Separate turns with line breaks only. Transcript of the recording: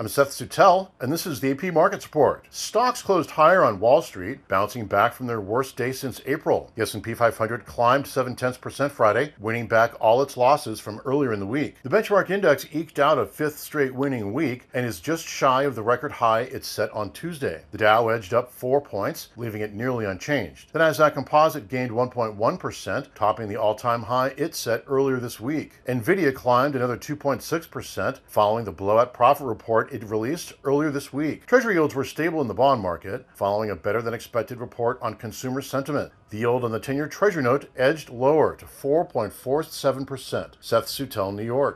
I'm Seth Sutel, and this is the AP Markets Report. Stocks closed higher on Wall Street, bouncing back from their worst day since April. The S&P 500 climbed 0.7% Friday, winning back all its losses from earlier in the week. The benchmark index eked out a fifth straight winning week and is just shy of the record high it set on Tuesday. The Dow edged up 4 points, leaving it nearly unchanged. The Nasdaq Composite gained 1.1%, topping the all-time high it set earlier this week. Nvidia climbed another 2.6%, following the blowout profit report it released earlier this week. Treasury yields were stable in the bond market, following a better-than-expected report on consumer sentiment. The yield on the 10-year Treasury note edged lower to 4.47%. Seth Sutel, New York.